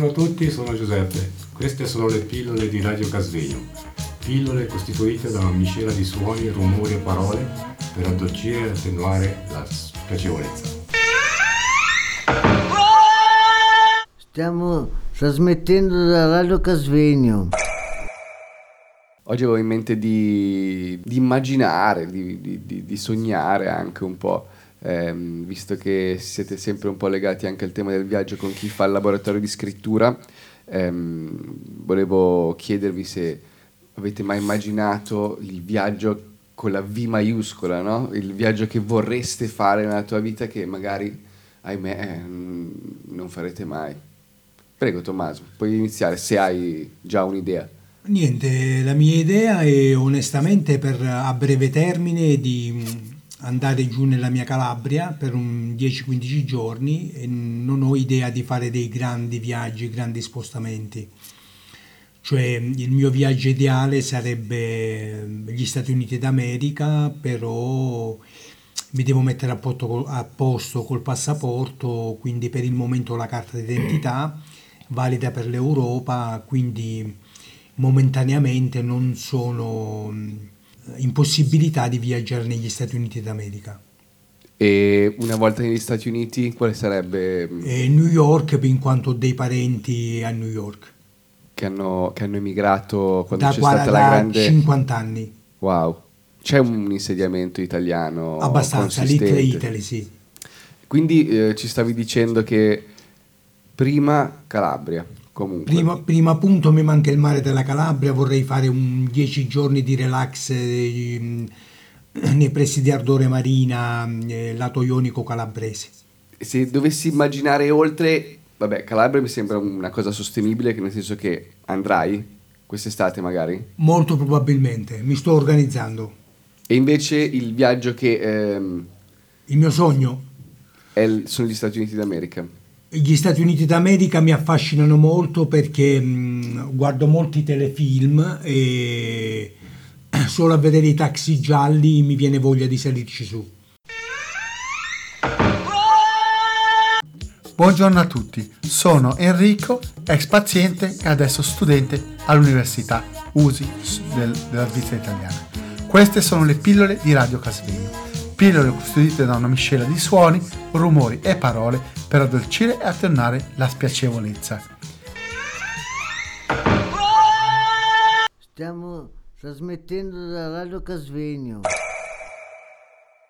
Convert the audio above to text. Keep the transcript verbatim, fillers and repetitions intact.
a tutti, sono Giuseppe. Queste sono le pillole di Radio Casvegno. Pillole costituite da una miscela di suoni, rumori e parole per addolcire e attenuare la spiacevolezza. Stiamo trasmettendo da Radio Casvegno. Oggi avevo in mente di, di immaginare, di, di, di, di sognare anche un po'. Ehm, visto che siete sempre un po' legati anche al tema del viaggio con chi fa il laboratorio di scrittura, ehm, volevo chiedervi se avete mai immaginato il viaggio con la V maiuscola, no? Il viaggio che vorreste fare nella tua vita che magari, ahimè, eh, non farete mai. Prego Tommaso, puoi iniziare se hai già un'idea. Niente, la mia idea è onestamente per a breve termine di andare giù nella mia Calabria per un dieci quindici giorni e non ho idea di fare dei grandi viaggi, grandi spostamenti. Cioè il mio viaggio ideale sarebbe gli Stati Uniti d'America, però mi devo mettere a posto, a posto col passaporto, quindi per il momento la carta d'identità valida per l'Europa, quindi momentaneamente non sono in possibilità di viaggiare negli Stati Uniti d'America. E una volta negli Stati Uniti quale sarebbe? E New York, in quanto ho dei parenti a New York. Che hanno, che hanno emigrato quando da c'è qua, stata da la grande... cinquanta anni. Wow. C'è un insediamento italiano abbastanza, Little Italy, sì. Quindi eh, ci stavi dicendo che prima Calabria, comunque. Prima, prima appunto mi manca il mare della Calabria, vorrei fare un dieci giorni di relax eh, nei pressi di Ardore Marina, eh, lato ionico calabrese. Se dovessi immaginare oltre, vabbè, Calabria mi sembra una cosa sostenibile, che nel senso che andrai quest'estate magari? Molto probabilmente, mi sto organizzando. E invece il viaggio che... Ehm, il mio sogno? È il, sono gli Stati Uniti d'America. Gli Stati Uniti d'America mi affascinano molto perché mh, guardo molti telefilm e solo a vedere i taxi gialli mi viene voglia di salirci su. Buongiorno a tutti, sono Enrico, ex paziente e adesso studente all'Università U S I del, della Svizzera italiana. Queste sono le pillole di Radio Casvegno. Pillole costituite da una miscela di suoni, rumori e parole per addolcire e attenuare la spiacevolezza. Stiamo trasmettendo da Radio Casvegno.